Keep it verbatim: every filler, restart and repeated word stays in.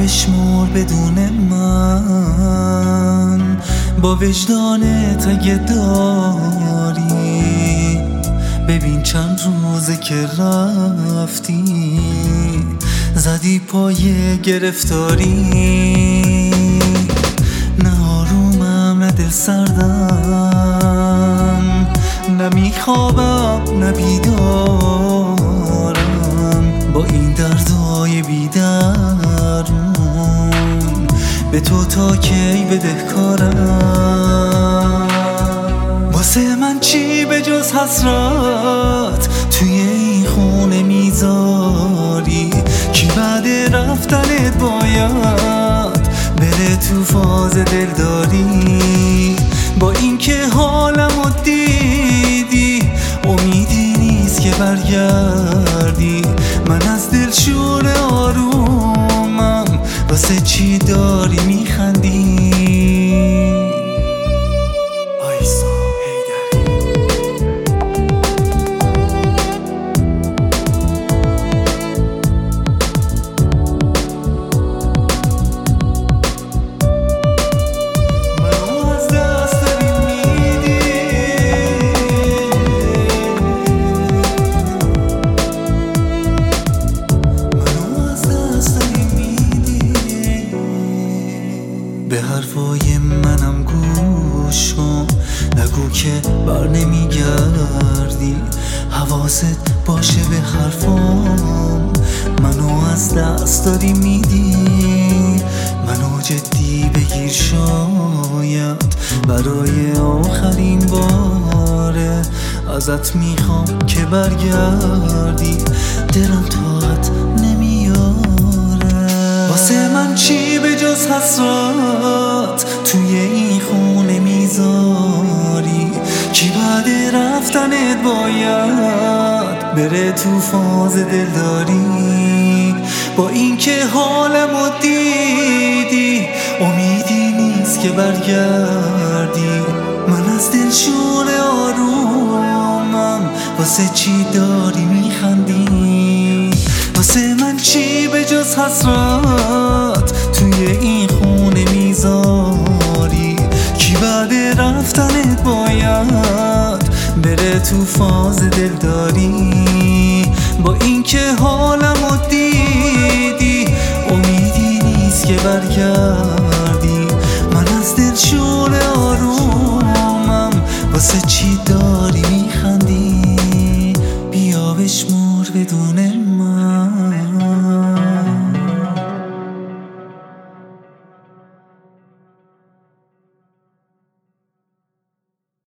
بشمر بدون من، با وجدانت اگه داری. ببین چند روزه که رفتی، زدی پای گرفتاری. نه آرومم نه دل سردم، نه میخوابم نه بیدارم. با این دردای بیدرون به تو تا کی بدهکارم؟ واسه من چی به جز حسرت توی این خونه میذاری؟ کی بعد رفتنت باید بره تو فاز دلداری؟ با اینکه حالمو دیدی امیدی نیست که برگردی. من از دل شور آرومم، واسه چی داری میخندی؟ به حرفای منم گوش کن، نگو که بر نمیگردی. حواست باشه به حرفام، منو از دست داری میدی. منو جدی بگیر، شاید برای آخرین باره ازت میخوام که برگردی. دلم طاقت نمیاره. واسه من چی به جز حسرت توی این خونه میذاری؟ کی بعد رفتنت باید بره تو فاز دلداری؟ با اینکه حالمو دیدی امیدی نیست که برگردی. من از دل شور آرومم، واسه چی داری میخندی؟ واسه من چی به جز حسرت توی این خونه میذاری؟ کی بعد رفتنت باید بره تو فاز دلداری؟ با اینکه حالمو دیدی امیدی نیست که برگردی. من از دل شور آرومم، واسه چی داری میخندی؟ بیا بشمر بدون